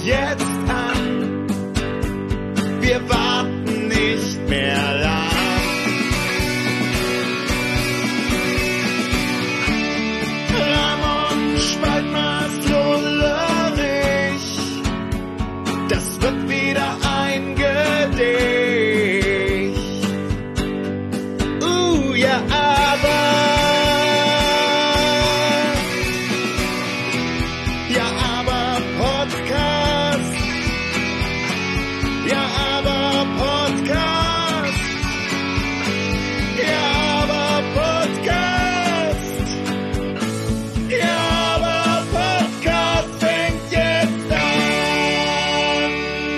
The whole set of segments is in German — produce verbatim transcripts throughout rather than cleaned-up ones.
jetzt an. Wir warten nicht mehr lang. Ramon Spaltmaß Lullerich, das wird wieder ein Gedicht. Uh, ja, aber, ja, aber Podcast, ja, aber Podcast, ja, aber Podcast, ja, aber Podcast fängt jetzt an.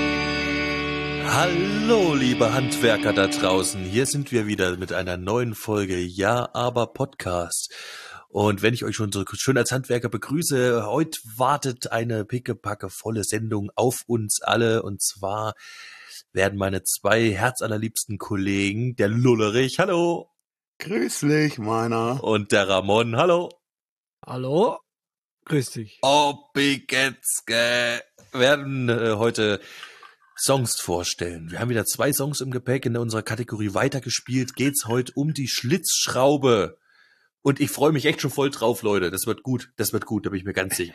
Hallo, liebe Handwerker da draußen. Hier sind wir wieder mit einer neuen Folge Ja, aber Podcast. Und wenn ich euch schon so schön als Handwerker begrüße, heute wartet eine pickepacke volle Sendung auf uns alle. Und zwar werden meine zwei herzallerliebsten Kollegen, der Lullerich, hallo, Grüß dich, meiner. und der Ramon, hallo, Hallo? Grüß dich. Opigetzke, werden äh, heute Songs vorstellen. Wir haben wieder zwei Songs im Gepäck. In unserer Kategorie Weitergespielt geht's heute um die Schlitzschraube. Und ich freue mich echt schon voll drauf, Leute. Das wird gut. Das wird gut, da bin ich mir ganz sicher.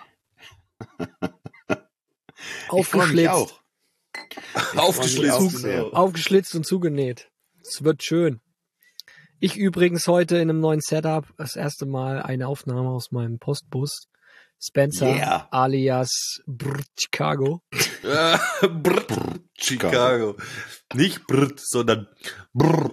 Ich freu mich auch. Aufgeschlitzt. auch sehr. Aufgeschlitzt und zugenäht. Es wird schön. Ich übrigens heute in einem neuen Setup das erste Mal eine Aufnahme aus meinem Postbus. Spencer Yeah. alias Brr Chicago. Äh, brr, Chicago. Nicht brr, sondern brr.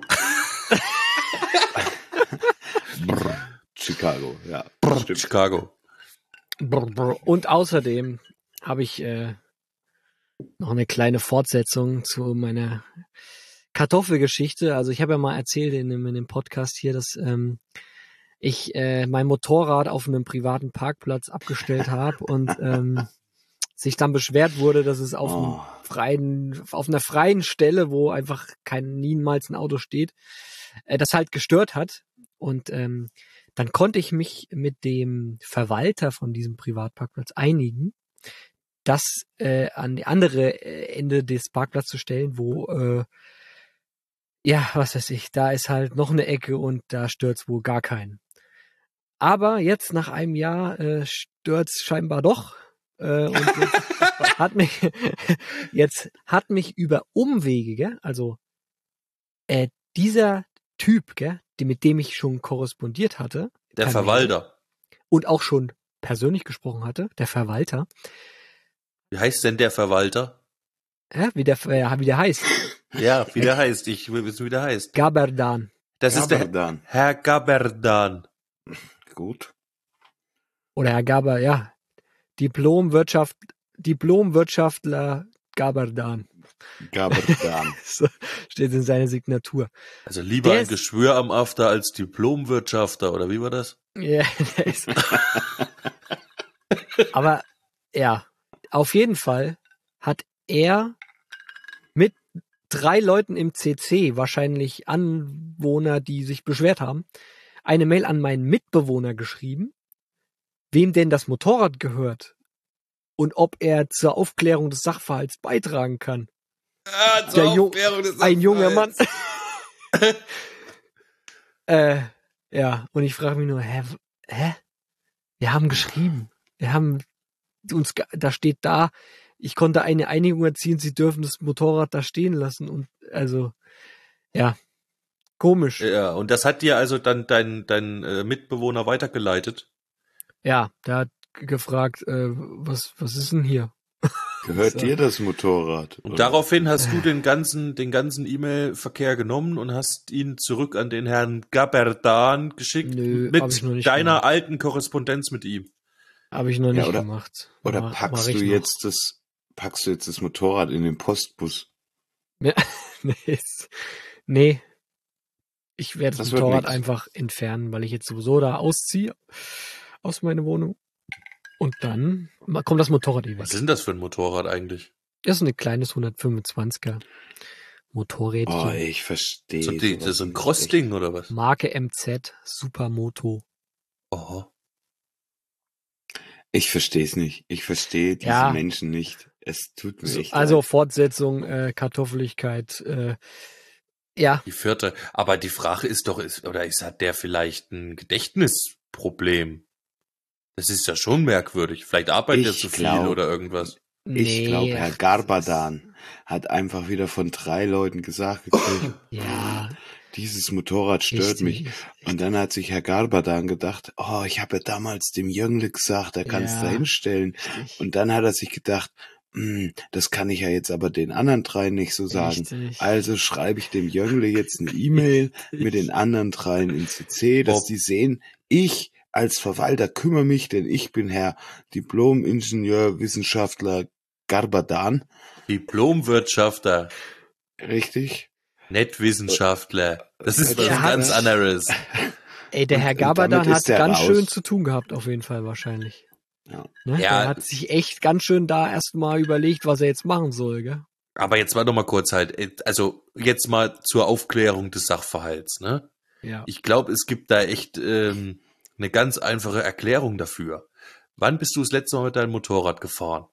Brr, Chicago, ja. Brr, Stimmt. Chicago. Brr, brr. Und außerdem habe ich äh, noch eine kleine Fortsetzung zu meiner Kartoffelgeschichte. Also ich habe ja mal erzählt in dem, in dem Podcast hier, dass ähm, ich äh, mein Motorrad auf einem privaten Parkplatz abgestellt habe und ähm, sich dann beschwert wurde, dass es auf, Oh. einem freien, auf einer freien Stelle, wo einfach kein niemals ein Auto steht, äh, das halt gestört hat. Und ähm, dann konnte ich mich mit dem Verwalter von diesem Privatparkplatz einigen, das äh, an die andere äh, Ende des Parkplatzes zu stellen, wo äh, ja, was weiß ich, da ist halt noch eine Ecke und da stört's wohl gar keinen. Aber jetzt nach einem Jahr äh, stört's scheinbar doch. Äh, und jetzt hat mich jetzt hat mich über Umwege, gell, also äh, dieser Typ, gell, die, mit dem ich schon korrespondiert hatte, Der per Verwalter. Mail und auch schon persönlich gesprochen hatte, der Verwalter, Wie heißt denn der Verwalter? ja, wie der äh, wie der heißt, Ja, wie der heißt. Ich will wissen, wie der heißt. Gaberdan. Das ist der Gaberdan. Herr Gaberdan. Gut. Oder Herr Gaber, ja, Diplomwirtschaft, Diplomwirtschaftler Gaberdan. Gaberdan. So steht in seiner Signatur. Also lieber Der ein ist- Geschwür am After als Diplomwirtschafter, oder wie war das? Ja, der ist. Aber ja, auf jeden Fall hat er mit drei Leuten im C C, wahrscheinlich Anwohner, die sich beschwert haben, eine Mail an meinen Mitbewohner geschrieben, wem denn das Motorrad gehört und ob er zur Aufklärung des Sachverhalts beitragen kann. Ah, Der Ju- Ein junger Mann. äh, ja, und ich frage mich nur, hä, w- hä? Wir haben geschrieben. Wir haben uns, ge- da steht da, ich konnte eine Einigung erzielen, sie dürfen das Motorrad da stehen lassen und, also, ja, komisch. Ja, und das hat dir also dann dein, dein äh, Mitbewohner weitergeleitet? Ja, der hat g- gefragt, äh, was, was ist denn hier? Gehört So. dir das Motorrad? Und oder? daraufhin hast du den ganzen, den ganzen E-Mail-Verkehr genommen und hast ihn zurück an den Herrn Gaberdan geschickt Nö, hab mit ich noch nicht deiner gemacht. alten Korrespondenz mit ihm. Habe ich noch Ja, nicht oder- gemacht. Oder Ma- mach packst ich du noch. jetzt das, packst du jetzt das Motorrad in den Postbus? Ja, nee, ist- nee. Ich werde das, Das wird Motorrad nix. einfach entfernen, weil ich jetzt sowieso da ausziehe aus meiner Wohnung. Und dann ma- kommt das Motorrad eh weg. Was ist denn das für ein Motorrad eigentlich? Das ist ein kleines hundertfünfundzwanziger Motorrädchen. Oh, ich verstehe. So, die, das ist so ein Cross-Ding oder was? Marke M Z, Supermoto. Oh. Ich verstehe es nicht. Ich verstehe diese Ja. Menschen nicht. Es tut mir So, echt also leid. Fortsetzung, äh, Kartoffeligkeit, äh, ja. Die vierte. Aber die Frage ist doch, ist, oder ist, hat der vielleicht ein Gedächtnisproblem? Das ist ja schon merkwürdig. Vielleicht arbeitet er Ich zu viel glaub- oder irgendwas. Ich glaube, Herr ach, Garbadan hat einfach wieder von drei Leuten gesagt gekriegt, Ja, dieses Motorrad stört mich. richtig. Und dann hat sich Herr Garbadan gedacht, oh, ich habe ja damals dem Jüngling gesagt, er kann es Ja. da hinstellen. Richtig. Und dann hat er sich gedacht, hm, das kann ich ja jetzt aber den anderen drei nicht so sagen. Richtig. Also schreibe ich dem Jüngling jetzt eine E-Mail mit den anderen dreien in C C, dass Bob. die sehen, ich als Verwalter kümmere mich, denn ich bin Herr Diplom-Ingenieur, Wissenschaftler Garbadan. Diplomwirtschafter, Richtig? Nettwissenschaftler. Das ist was Der ganz hat- anderes. Ey, der Und- Herr und Gabadan damit ist hat der ganz raus. schön zu tun gehabt, auf jeden Fall wahrscheinlich. Ja. Ne? Ja. Der hat sich echt ganz schön da erstmal überlegt, was er jetzt machen soll, gell? Aber jetzt mal noch mal kurz halt, also jetzt mal zur Aufklärung des Sachverhalts, ne? Ja. Ich glaube, es gibt da echt ähm, eine ganz einfache Erklärung dafür. Wann bist du das letzte Mal mit deinem Motorrad gefahren?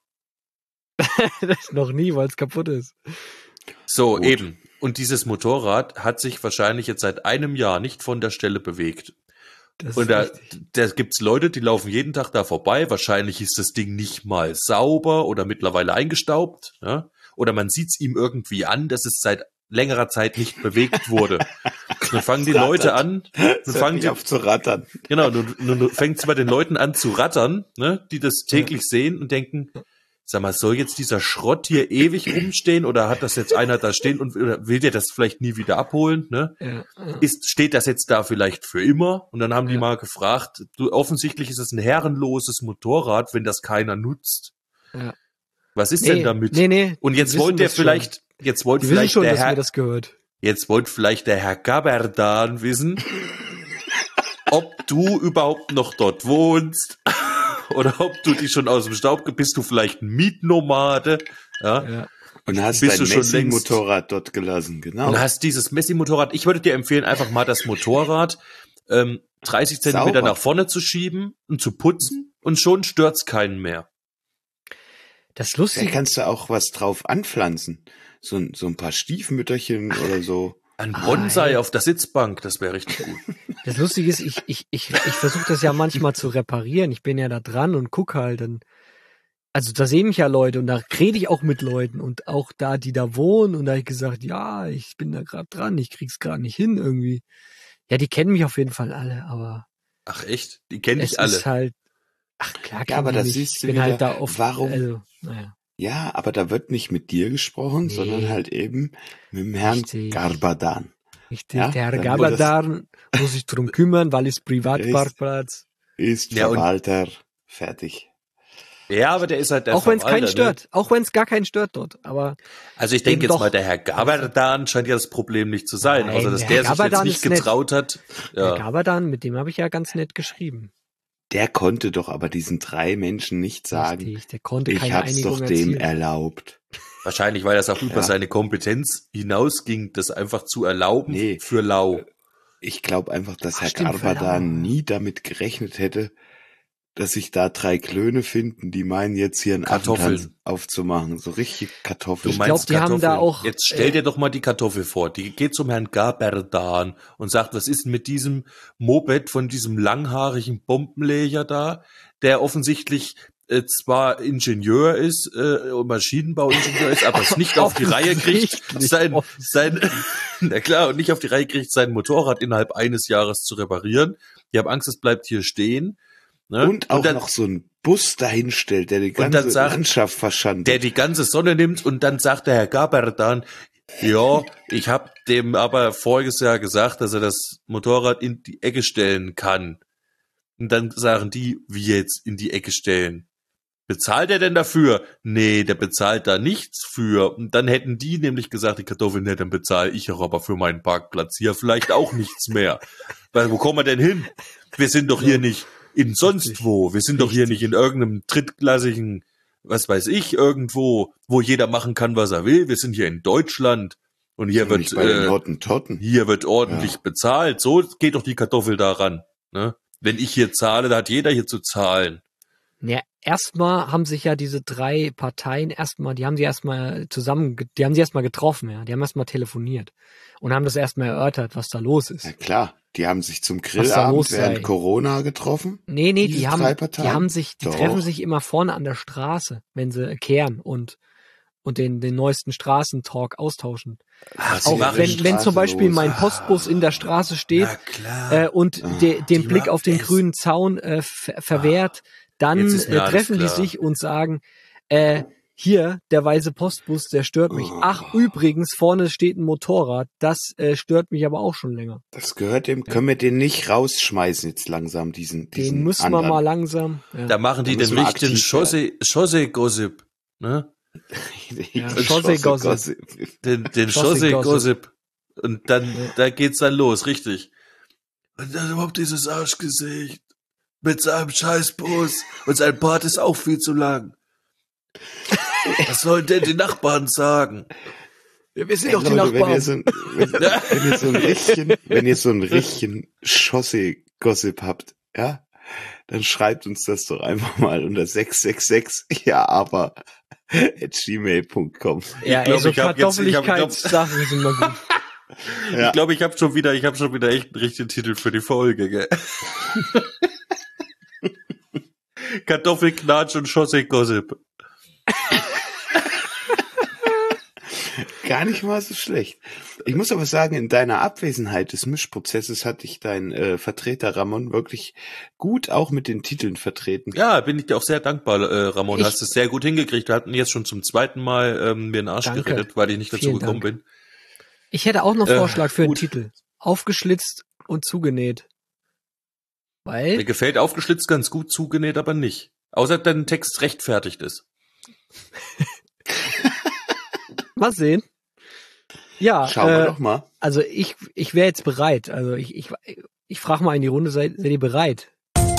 Das noch nie, weil es kaputt ist. So, Gut. eben. Und dieses Motorrad hat sich wahrscheinlich jetzt seit einem Jahr nicht von der Stelle bewegt. Das Und ist da, richtig. da gibt's Leute, die laufen jeden Tag da vorbei. Wahrscheinlich ist das Ding nicht mal sauber oder mittlerweile eingestaubt. Ja? Oder man sieht's ihm irgendwie an, dass es seit längerer Zeit nicht bewegt wurde. Dann fangen die Leute an, dann Das fangen hört die, mich auf zu rattern. genau, nun, nun fängt's bei den Leuten an zu rattern, ne, die das täglich sehen und denken, sag mal, soll jetzt dieser Schrott hier ewig rumstehen oder hat das jetzt einer da stehen und oder will der das vielleicht nie wieder abholen, ne? Ja. Ist, steht das jetzt da vielleicht für immer? Und dann haben die Ja. mal gefragt, du, offensichtlich ist es ein herrenloses Motorrad, wenn das keiner nutzt. Ja. Was ist Nee, denn damit? nee, nee. Und die jetzt wissen wollte der das schon. vielleicht, jetzt wollte Die wissen vielleicht schon, der dass mir Herr, das gehört. jetzt wollte vielleicht der Herr Gaberdan wissen, ob du überhaupt noch dort wohnst oder ob du dich schon aus dem Staub, ge- bist du vielleicht ein Mietnomade, ja? Ja. Und hast Bist dein du schon längst- Messi-Motorrad dort gelassen, genau. Und hast dieses Messi-Motorrad, ich würde dir empfehlen, einfach mal das Motorrad ähm, dreißig Zentimeter Sauber. nach vorne zu schieben und zu putzen und schon stört's keinen mehr. Das Da Lustige, kannst du auch was drauf anpflanzen. So, ein- so ein paar Stiefmütterchen oder so. Ein Ah, Bonsai hey. auf der Sitzbank, das wäre richtig gut. das Lustige ist, ich, ich, ich, ich versuche das ja manchmal zu reparieren. Ich bin ja da dran und guck halt. Und, also da sehen mich ja Leute und da rede ich auch mit Leuten und auch da, die da wohnen. Und da habe ich gesagt, ja, ich bin da gerade dran, ich krieg's gerade nicht hin irgendwie. Ja, die kennen mich auf jeden Fall alle, aber Ach echt? Die kenne es ich alle. ist halt, ach klar, Ja, aber kennen da die mich. siehst Ich du bin wieder, halt da oft, warum- also, naja. Ja, aber da wird nicht mit dir gesprochen, Nee. sondern halt eben mit dem Herrn Richtig. Garbadan. Richtig, Ja, der Herr dann Gabadan muss sich drum kümmern, weil es Privatparkplatz. Ist Ja, und- Verwalter. Fertig. Ja, aber der ist halt der Auch wenn es keinen Verwalter, stört, auch wenn es gar keinen stört dort. Aber Ne? Also ich denke Eben jetzt doch. mal, der Herr Gaberdan scheint ja das Problem nicht zu sein, Nein, außer dass der der Herr sich jetzt Gaberdan nicht ist nett. getraut hat. der Ja. Gabadan, mit dem habe ich ja ganz nett geschrieben. Der konnte doch aber diesen drei Menschen nicht sagen, Richtig, der konnte ich keine hab's Einigung doch dem erzielen. erlaubt. Wahrscheinlich, weil das auch über Ja. seine Kompetenz hinausging, das einfach zu erlauben Nee. für lau. Ich glaube einfach, dass Ach, Herr stimmt, Garbadan verdammt. nie damit gerechnet hätte, dass sich da drei Klöne finden, die meinen jetzt hier einen Kartoffeln. Affentanz aufzumachen. So richtig Kartoffeln. Du glaub, meinst die haben da Kartoffeln. auch, Jetzt stell äh, dir doch mal die Kartoffel vor. Die geht zum Herrn Gaberdan und sagt, was ist denn mit diesem Moped von diesem langhaarigen Bombenleger da, der offensichtlich äh, zwar Ingenieur ist, äh, und Maschinenbauingenieur ist, aber es nicht auf die Reihe kriegt, Offensichtlich, sein, offensichtlich. sein, na klar, und nicht auf die Reihe kriegt, sein Motorrad innerhalb eines Jahres zu reparieren. Die haben Angst, es bleibt hier stehen. Ne? Und auch dann, noch so einen Bus dahinstellt, der die dann ganze sagt- Landschaft verschandelt. der die ganze Sonne nimmt und dann sagt der Herr Gaberdan, ja, ich habe dem aber voriges Jahr gesagt, dass er das Motorrad in die Ecke stellen kann. Und dann sagen die, wie jetzt in die Ecke stellen? Bezahlt er denn dafür? Nee, der bezahlt da nichts für. Und dann hätten die nämlich gesagt, die Kartoffeln, nee, dann bezahle ich auch aber für meinen Parkplatz hier vielleicht auch nichts mehr. Weil wo kommen wir denn hin? Wir sind doch hier nicht in sonst wo. Wir sind doch hier nicht in irgendeinem drittklassigen, was weiß ich, irgendwo, wo jeder machen kann, was er will. Wir sind hier in Deutschland und hier Sind wird nicht bei den äh, Hottentotten. hier wird ordentlich Ja. bezahlt. So geht doch die Kartoffel da ran. Ne? Wenn ich hier zahle, da hat jeder hier zu zahlen. Ja, erstmal haben sich ja diese drei Parteien erstmal, die haben sie erstmal zusammen, ge- die haben sie erstmal getroffen, ja. Die haben erstmal telefoniert und haben das erstmal erörtert, was da los ist. Ja klar, die haben sich zum Was da Grillabend los während sei. Corona getroffen. Nee, nee, Diese die haben, drei die Parteien? haben sich, die Doch. treffen sich immer vorne an der Straße, wenn sie kehren und, und den, den neuesten Straßentalk austauschen. Ach, Auch machen wenn, wenn zum Beispiel los. mein Postbus in der Straße steht, Na klar. äh, und Ah, de, den die Blick ma- auf den es- grünen Zaun äh, ver verwehrt, dann jetzt ist mir äh, alles treffen die klar. sich und sagen, äh, hier, der weiße Postbus, der stört mich. Oh. Ach, übrigens, vorne steht ein Motorrad, das äh, stört mich aber auch schon länger. Das gehört dem, können wir den nicht rausschmeißen jetzt langsam, diesen, diesen Den müssen anderen. wir mal langsam. Ja. Da machen die Da den müssen wir richtigen aktiv Chaussee- Chaussee-Gossip, ne? Ja, Schosse- Chaussee-Gossip. Gossip. Den, den Chaussee-Gossip. Chaussee-Gossip. Und dann, Ja. da geht's dann los, richtig. Und dann überhaupt dieses Arschgesicht. Mit seinem Scheißbus. Und sein Bart ist auch viel zu lang. Was sollen denn die Nachbarn sagen? Ja, wir sind Ey, doch die Leute, wenn Nachbarn. ihr so ein, wenn, wenn ihr so ein richtigen, wenn ihr so ein richtigen Chaussee-Gossip habt, ja, dann schreibt uns das doch einfach mal unter sechs sechs sechs, ja, aber at gmail punkt com. Ja, Ich glaub, ey, so ich hab jetzt- ich hab- ich glaub- Kartoffeligkeitssachen sind mal gut. Ja. Ich glaube, ich habe schon wieder, ich habe schon wieder echt einen richtigen Titel für die Folge, gell? Kartoffelknatsch und Chaussee-Gossip. Gar nicht mal so schlecht. Ich muss aber sagen, in deiner Abwesenheit des Mischprozesses hat dich dein äh, Vertreter Ramon wirklich gut auch mit den Titeln vertreten. Ja, bin ich dir auch sehr dankbar, äh, Ramon. Ich- Hast es sehr gut hingekriegt. Wir hatten jetzt schon zum zweiten Mal ähm, mir den Arsch Danke. gerettet, weil ich nicht dazu Vielen gekommen Dank. bin. Ich hätte auch noch Äh, Vorschlag für einen gut. Titel. Aufgeschlitzt und zugenäht. Mir Weil, gefällt aufgeschlitzt ganz gut, zugenäht aber nicht. Außer dein Text rechtfertigt ist. mal sehen. Ja, Schauen wir äh, doch mal. also ich, ich wäre jetzt bereit. Also ich, ich, ich frage mal in die Runde, seid, seid ihr bereit?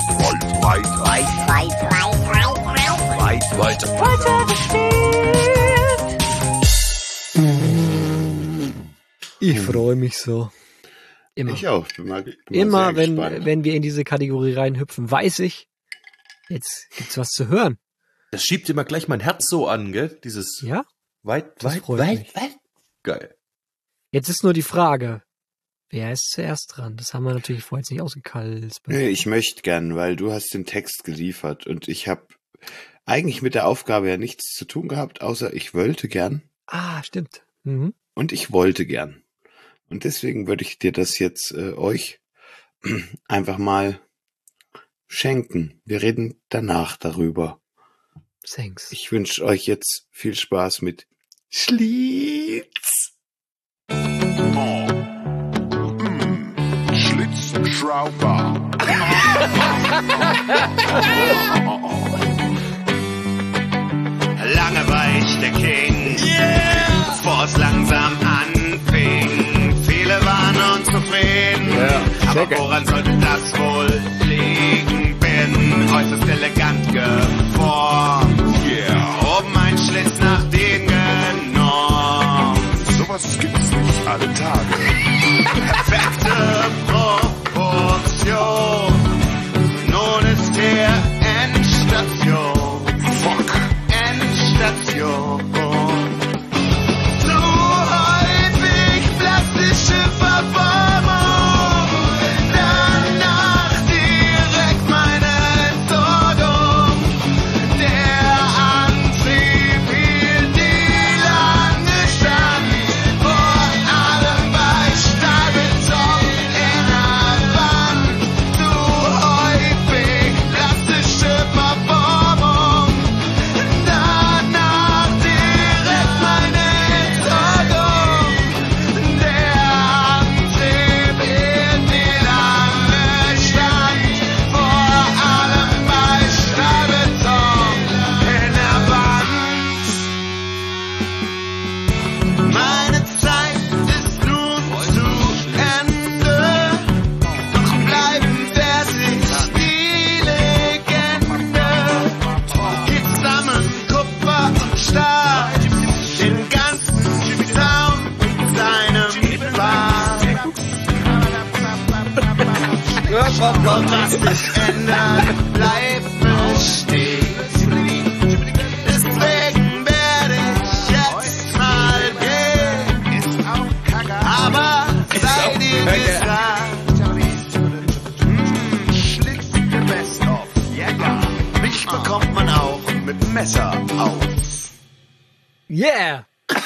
Ich freue mich so. Immer. Ich auch. Bin mal, bin mal Immer sehr wenn, gespannt. wenn wir in diese Kategorie reinhüpfen, weiß ich, jetzt gibt's was zu hören. Das schiebt immer gleich mein Herz so an, gell? Dieses Ja? weit, Das weit, freut weit, mich. weit. Geil. Jetzt ist nur die Frage, wer ist zuerst dran? Das haben wir natürlich vorher jetzt nicht ausgekalzt. Nee, ich möchte gern, weil du hast den Text geliefert und ich habe eigentlich mit der Aufgabe ja nichts zu tun gehabt, außer ich wollte gern Ah, stimmt. Mhm. und ich wollte gern. Und deswegen würde ich dir das jetzt äh, euch einfach mal schenken. Wir reden danach darüber. Thanks. Ich wünsche euch jetzt viel Spaß mit Schlitz. Schlitzschrauber. Lange war ich der King, yeah. Bevor es langsam anfing. Viele waren unzufrieden, Ja, aber check it. woran sollte das wohl liegen? Bin äußerst elegant geformt, yeah. Oben ein Schlitz nach den genommen. Sowas gibt's nicht alle Tage. Perfekte Proportion. Nun ist hier Endstation. Fuck. Endstation. Zu häufig plastische Verformung. Danach direkt meine Entsorgung. Der Antrieb hielt die lange stand. Vor allem bei Stahlbeton in der Wand. Zu häufig plastische Verformung. Danach direkt meine Entsorgung. Der Antrieb hielt die lange stand. Vor allem bei Stahlbeton in der Wand. Meine Zeit ist nun zu Ende. Doch bleiben versicht die Legende. Wir sammeln Kupfer und Stahl. Den ganzen Zaun mit seinem Bart. Doch was sich ändert, bleibt bestehen. besser auf. Yeah!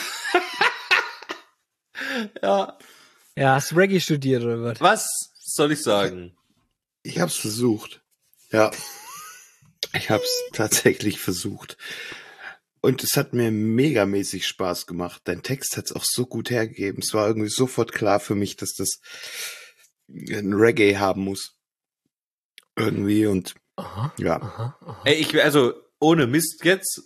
Ja. Ja, hast du Reggae studiert oder was? Was soll ich sagen? Ich hab's versucht. Ja. Ich hab's tatsächlich versucht. Und es hat mir megamäßig Spaß gemacht. Dein Text hat's auch so gut hergegeben. Es war irgendwie sofort klar für mich, dass das ein Reggae haben muss. Irgendwie und Aha, ja. aha, aha. Ey, ich also ohne Mist jetzt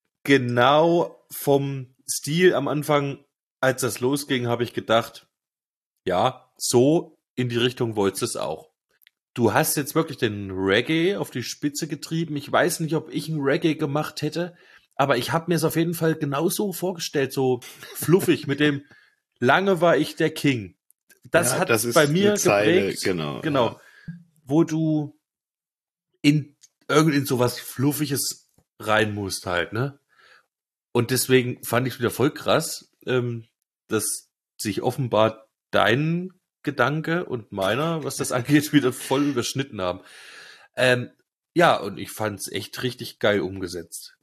genau vom Stil am Anfang, als das losging, habe ich gedacht, ja, so in die Richtung wolltest du es auch. Du hast jetzt wirklich den Reggae auf die Spitze getrieben. Ich weiß nicht, ob ich ein Reggae gemacht hätte, aber ich habe mir es auf jeden Fall genauso vorgestellt, so fluffig mit dem lange war ich der King. Das Ja, hat das ist bei mir eine Zeile, geprägt, genau, genau, ja. wo du in irgend in sowas Fluffiges rein musst halt, ne? Und deswegen fand ich es wieder voll krass, ähm, dass sich offenbar dein Gedanke und meiner, was das angeht, wieder voll überschnitten haben. Ähm, ja, und ich fand es echt richtig geil umgesetzt.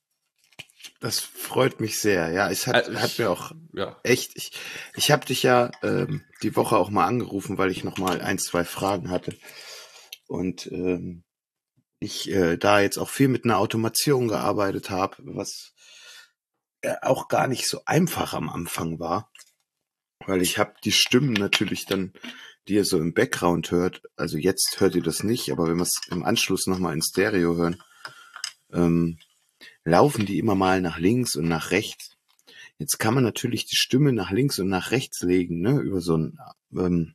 Das freut mich sehr. Ja, es hat, Äh, hat mir auch Ja. echt, ich, ich habe dich ja ähm, die Woche auch mal angerufen, weil ich noch mal ein, zwei Fragen hatte. Und ähm, ich äh, da jetzt auch viel mit einer Automation gearbeitet habe, was äh, auch gar nicht so einfach am Anfang war. Weil ich habe die Stimmen natürlich dann, die ihr so im Background hört, also jetzt hört ihr das nicht, aber wenn wir es im Anschluss nochmal in Stereo hören, ähm, laufen die immer mal nach links und nach rechts. Jetzt kann man natürlich die Stimme nach links und nach rechts legen, ne, über so eine ähm,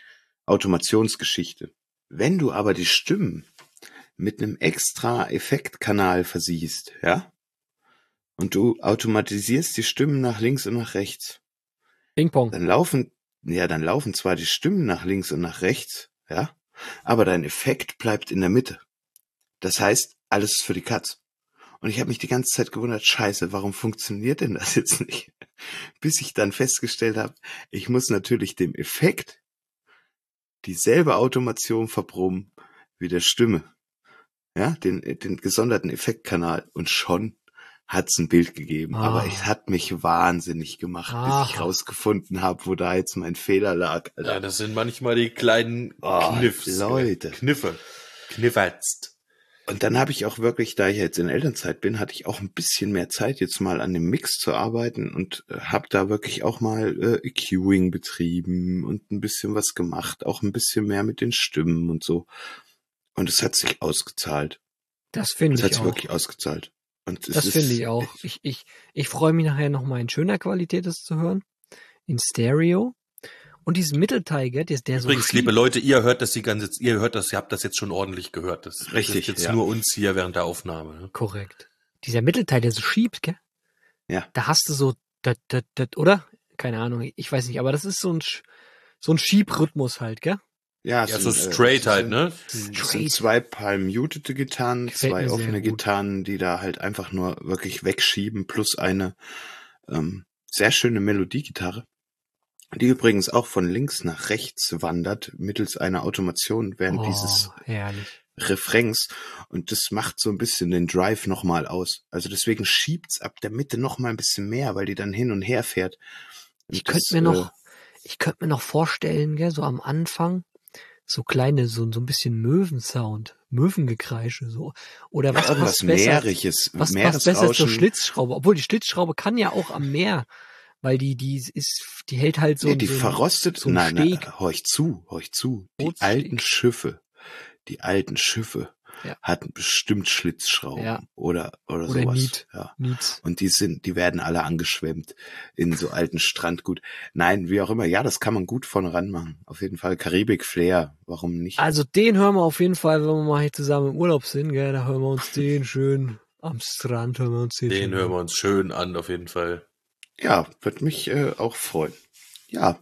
Automationsgeschichte. Wenn du aber die Stimmen mit einem extra Effektkanal versiehst, ja, und du automatisierst die Stimmen nach links und nach rechts, Ping-Pong. dann laufen, ja, dann laufen zwar die Stimmen nach links und nach rechts, ja, aber dein Effekt bleibt in der Mitte. Das heißt, alles für die Katz. Und ich habe mich die ganze Zeit gewundert, scheiße, warum funktioniert denn das jetzt nicht? Bis ich dann festgestellt habe, ich muss natürlich dem Effekt dieselbe Automation verproben wie der Stimme. Ja, den, den gesonderten Effektkanal. Und schon hat's ein Bild gegeben. Ah. Aber es hat mich wahnsinnig gemacht, Aha. bis ich rausgefunden habe, wo da jetzt mein Fehler lag. Alter. Ja, das sind manchmal die kleinen Oh, Kniffs. Leute. Kniffe. Kniffertzt. Und dann habe ich auch wirklich, da ich jetzt in Elternzeit bin, hatte ich auch ein bisschen mehr Zeit, jetzt mal an dem Mix zu arbeiten und äh, habe da wirklich auch mal äh, EQing betrieben und ein bisschen was gemacht, auch ein bisschen mehr mit den Stimmen und so. Und es hat sich ausgezahlt. Das finde Es hat ich sich auch. wirklich ausgezahlt. Und es Das ist, finde ich auch. Ich, ich, ich freue mich nachher nochmal in schöner Qualität, das zu hören. In Stereo. Und diesen Mittelteil, gell, der, der so Übrigens, schiebt. liebe Leute, ihr hört das die ganze, ihr hört das, ihr habt das jetzt schon ordentlich gehört. Das Richtig, ist jetzt ja. nur uns hier während der Aufnahme. Ne? Korrekt. Dieser Mittelteil, der so schiebt, gell? Ja. Da hast du so, dat, dat, dat, oder? Keine Ahnung, ich weiß nicht, aber das ist so ein, Sch- so ein Schiebrhythmus halt, gell? ja, Ja, es so sind, äh, straight es halt, sind- ne? Es sind Straight. zwei palm-mutete Gitarren, Gefällt zwei mir sehr offene gut. Gitarren, die da halt einfach nur wirklich wegschieben, plus eine ähm, sehr schöne Melodiegitarre, die übrigens auch von links nach rechts wandert, mittels einer Automation während Oh, dieses herrlich. Refrains. Und das macht so ein bisschen den Drive nochmal aus. Also deswegen schiebt's ab der Mitte nochmal ein bisschen mehr, weil die dann hin und her fährt. Und Ich das, könnte mir noch, ich könnte mir noch vorstellen, gell, so am Anfang, so kleine, so, so ein bisschen Möwensound, Möwengekreische, so. Oder was ja, irgendwas passt besser? Meeriges, Was passt besser zur Meeresrauschen. Schlitzschraube? Obwohl die Schlitzschraube kann ja auch am Meer, weil die, die ist, die hält halt so, Nee, die so, ein- verrostet, so ein nein, nein, Steg. horch zu, horch zu. Die Bootssteg. alten Schiffe, die alten Schiffe Ja. hatten bestimmt Schlitzschrauben Ja. oder, oder, Oder sowas. Niet. Ja. Niets. Und die sind, die werden alle angeschwemmt in so alten Strandgut. Nein, wie auch immer. Ja, das kann man gut vorne ran machen. Auf jeden Fall Karibik Flair. Warum nicht? Also den hören wir auf jeden Fall, wenn wir mal hier zusammen im Urlaub sind, gell, da hören wir uns den schön am Strand, hören wir uns den, Den schön hören an. wir uns schön an, auf jeden Fall. Ja, wird mich äh, auch freuen. Ja,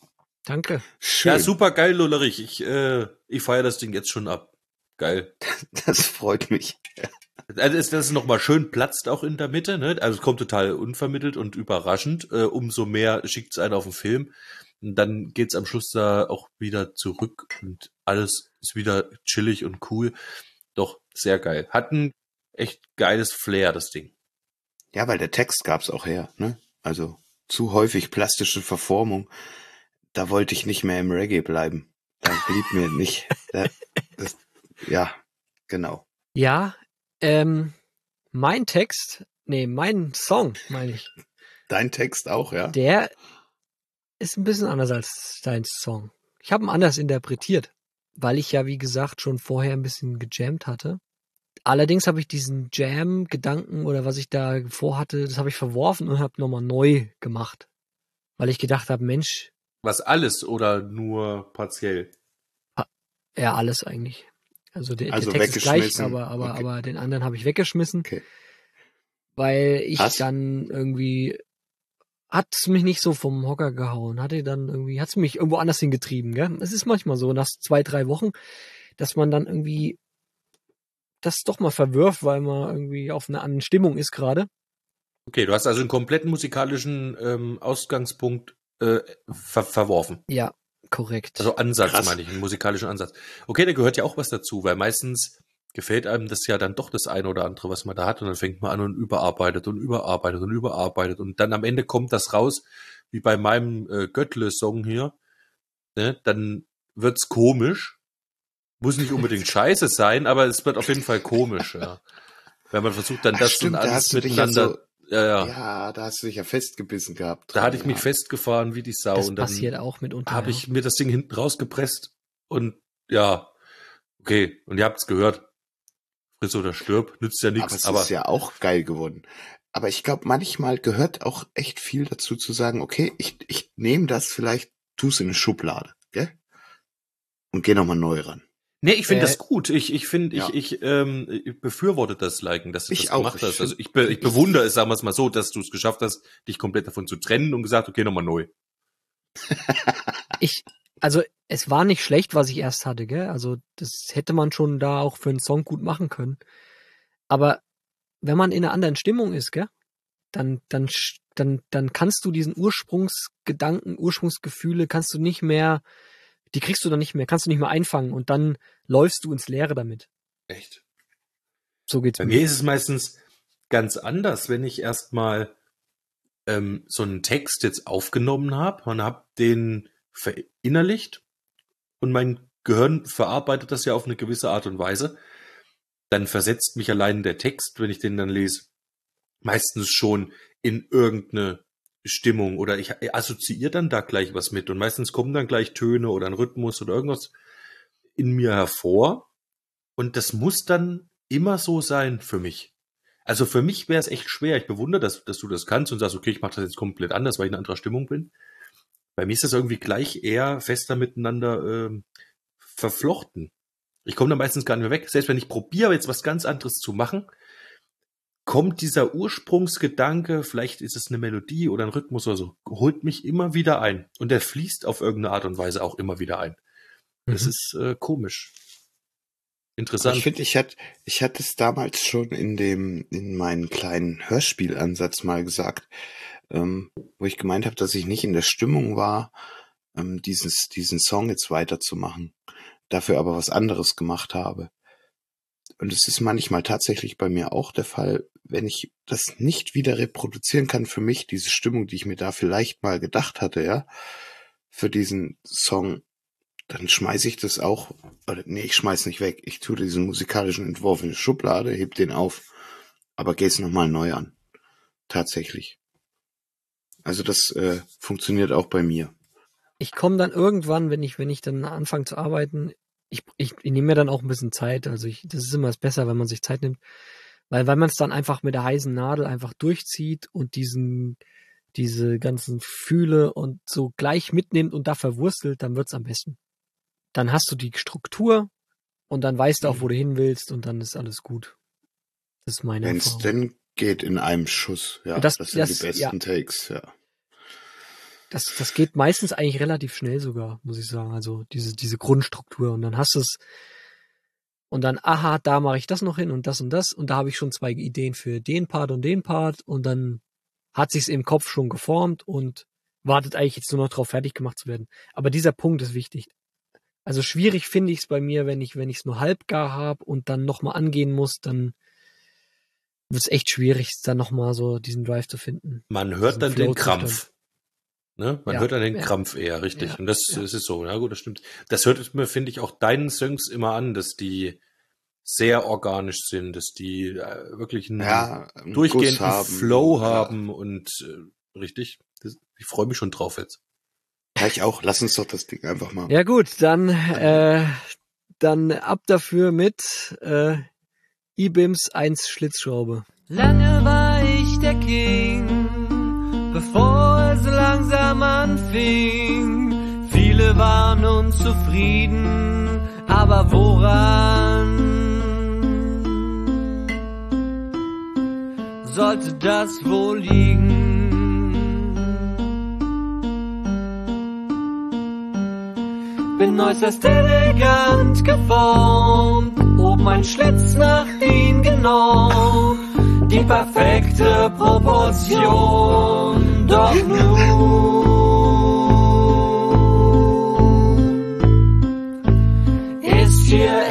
Danke. schön. Ja, super geil, Lullerich. Ich, äh, ich feiere das Ding jetzt schon ab. Geil. Das freut mich. Also ist das nochmal schön platzt auch in der Mitte, ne? Also es kommt total unvermittelt und überraschend. Äh, umso mehr schickt es einen auf den Film. Und dann geht's am Schluss da auch wieder zurück und alles ist wieder chillig und cool. Doch, sehr geil. Hat einen echt geiles Flair, das Ding. Ja, weil der Text gab's auch her, ne? Also zu häufig plastische Verformung. Da wollte ich nicht mehr im Reggae bleiben. Da blieb mir nicht. Da, das, ja, genau. Ja, ähm, mein Text, nee, mein Song, meine ich, Dein Text auch, ja? der ist ein bisschen anders als dein Song. Ich habe ihn anders interpretiert, weil ich ja, wie gesagt, schon vorher ein bisschen gejammt hatte. Allerdings habe ich diesen Jam-Gedanken oder was ich da vorhatte, das habe ich verworfen und habe nochmal neu gemacht. Weil ich gedacht habe, Mensch, Was alles oder nur partiell? ja, alles eigentlich. Also der, Also der Text ist gleich, weggeschmissen. aber, aber, Okay. aber den anderen habe ich weggeschmissen, Okay. weil ich Was? dann irgendwie, hat's mich nicht so vom Hocker gehauen, hatte dann irgendwie, hat's mich irgendwo anders hingetrieben, gell? Es ist manchmal so, nach zwei, drei Wochen, dass man dann irgendwie das doch mal verwirft, weil man irgendwie auf einer anderen Stimmung ist gerade. Okay, du hast also einen kompletten musikalischen ähm, Ausgangspunkt äh, ver verworfen. Ja, korrekt. Also Ansatz Krass. meine ich, einen musikalischen Ansatz. Okay, da gehört ja auch was dazu, weil meistens gefällt einem das ja dann doch das eine oder andere, was man da hat und dann fängt man an und überarbeitet und überarbeitet und überarbeitet und dann am Ende kommt das raus, wie bei meinem äh, Göttle-Song hier, ne? Dann wird's komisch, muss nicht unbedingt scheiße sein, aber es wird auf jeden Fall komisch, ja. Wenn man versucht dann Ach, das stimmt, und da alles hast du dich ja miteinander, so, ja, ja, ja, da hast du dich ja festgebissen gehabt. da dran, hatte ich mich ja. festgefahren wie die Sau Das und dann passiert auch mitunter. habe ja. ich mir das Ding hinten rausgepresst und ja, okay, und ihr habt's gehört. Friss oder stirb, nützt ja Aber nichts, es aber, ist ja auch geil geworden. Aber ich glaube, manchmal gehört auch echt viel dazu zu sagen, okay, ich, ich nehme das vielleicht, tu's in eine Schublade, gell? Und geh nochmal neu ran. nee, ich finde Äh, das gut. Ich ich finde, ja. ich ich ähm, ich befürworte das Liken, dass du Ich das auch. gemacht Ich hast. Also find- ich be, ich bewundere es, sagen wir es mal so, dass du es geschafft hast, dich komplett davon zu trennen und gesagt, okay, nochmal neu. Ich, also es war nicht schlecht, was ich erst hatte, gell? Also das hätte man schon da auch für einen Song gut machen können. Aber wenn man in einer anderen Stimmung ist, gell? Dann, dann, sch- dann, dann kannst du diesen Ursprungsgedanken, Ursprungsgefühle, kannst du nicht mehr, die kriegst du dann nicht mehr, kannst du nicht mehr einfangen und dann läufst du ins Leere damit. Echt? So geht's Bei mir. mir ist es meistens ganz anders, wenn ich erstmal ähm, so einen Text jetzt aufgenommen habe und habe den verinnerlicht und mein Gehirn verarbeitet das ja auf eine gewisse Art und Weise, dann versetzt mich allein der Text, wenn ich den dann lese, meistens schon in irgendeine Stimmung oder ich assoziiere dann da gleich was mit und meistens kommen dann gleich Töne oder ein Rhythmus oder irgendwas in mir hervor und das muss dann immer so sein für mich. Also für mich wäre es echt schwer. Ich bewundere, dass, dass du das kannst und sagst, okay, ich mache das jetzt komplett anders, weil ich in einer anderen Stimmung bin. Bei mir ist das irgendwie gleich eher fester miteinander ähm, verflochten. Ich komme da meistens gar nicht mehr weg. Selbst wenn ich probiere, jetzt was ganz anderes zu machen, kommt dieser Ursprungsgedanke, vielleicht ist es eine Melodie oder ein Rhythmus oder so, holt mich immer wieder ein. Und der fließt auf irgendeine Art und Weise auch immer wieder ein. Das Mhm. ist äh, komisch. Aber Interessant. ich finde, ich hatte, ich hatte es damals schon in dem, in meinen kleinen Hörspielansatz mal gesagt, ähm, wo ich gemeint habe, dass ich nicht in der Stimmung war, ähm, dieses, diesen Song jetzt weiterzumachen, dafür aber was anderes gemacht habe. Und es ist manchmal tatsächlich bei mir auch der Fall, wenn ich das nicht wieder reproduzieren kann für mich, diese Stimmung, die ich mir da vielleicht mal gedacht hatte, ja, für diesen Song, dann schmeiße ich das auch, oder nee, ich schmeiß nicht weg. Ich tue diesen musikalischen Entwurf in die Schublade, heb den auf, aber gehe es nochmal neu an. Tatsächlich. Also das äh, funktioniert auch bei mir. Ich komme dann irgendwann, wenn ich, wenn ich dann anfange zu arbeiten, ich, ich, ich nehme mir dann auch ein bisschen Zeit. Also ich, das ist immer das besser, wenn man sich Zeit nimmt. Weil, weil man es dann einfach mit der heißen Nadel einfach durchzieht und diesen, diese ganzen Fühle und so gleich mitnimmt und da verwurstelt, dann wird's am besten. Dann hast du die Struktur und dann weißt du auch, wo du hin willst und dann ist alles gut. Das ist meine Wenn es Erfahrung. denn geht in einem Schuss, ja. Das- Das, sind das- die besten Takes, ja. Das, das geht meistens eigentlich relativ schnell sogar, muss ich sagen. Also diese, diese Grundstruktur. Und dann hast du es und dann, aha, da mache ich das noch hin und das und das. Und da habe ich schon zwei Ideen für den Part und den Part. Und dann hat sich's im Kopf schon geformt und wartet eigentlich jetzt nur noch drauf, fertig gemacht zu werden. Aber dieser Punkt ist wichtig. Also schwierig finde ich es bei mir, wenn ich wenn ich es nur halbgar habe und dann nochmal angehen muss, dann wird es echt schwierig, dann nochmal so diesen Drive zu finden. Man hört Diesen dann den Flow-Zustand. Krampf. Ne? Man Ja, hört dann den ja. Krampf eher, richtig. Ja, Und das, ja. das ist so, ja gut, das stimmt. Das hört mir, finde ich, auch deinen Songs immer an, dass die sehr organisch sind, dass die äh, wirklich einen Ja, einen durchgehenden Guss haben. Flow Ja. haben und äh, richtig. Das, ich freue mich schon drauf jetzt. Ja, ich auch. Lass uns doch das Ding einfach mal. Ja gut, dann äh, dann ab dafür mit äh, I-Bims eins Schlitzschraube. Lange war ich der King, bevor es langsam anfing. Viele waren unzufrieden, aber woran sollte das wohl liegen? Bin äußerst elegant geformt, oben ein Schlitz nach ihn genau, die perfekte Proportion, doch nun ist hier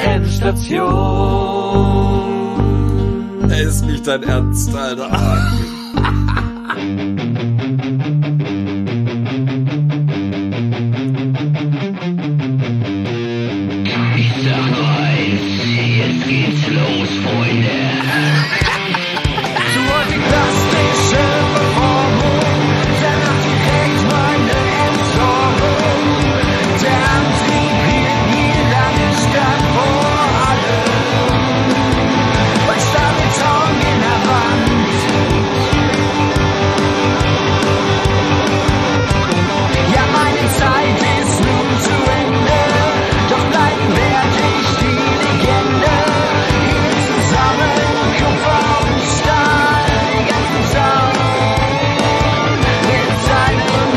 Endstation. Ey, ist nicht dein Ernst, Alter. Ich sag nur eins, jetzt geht's los, Freunde. So wollte ich plastische Performung, danach direkt meine Entsorgung. Der Antrieb hielt nie lange stand vor allem, bei Stahlbeton in der Wand. Ja, meine Zeit ist nun zu Ende, doch bleiben werde ich die Legende. Hier zusammen, Kupfer und Stahl, den ganzen Tag mit seinem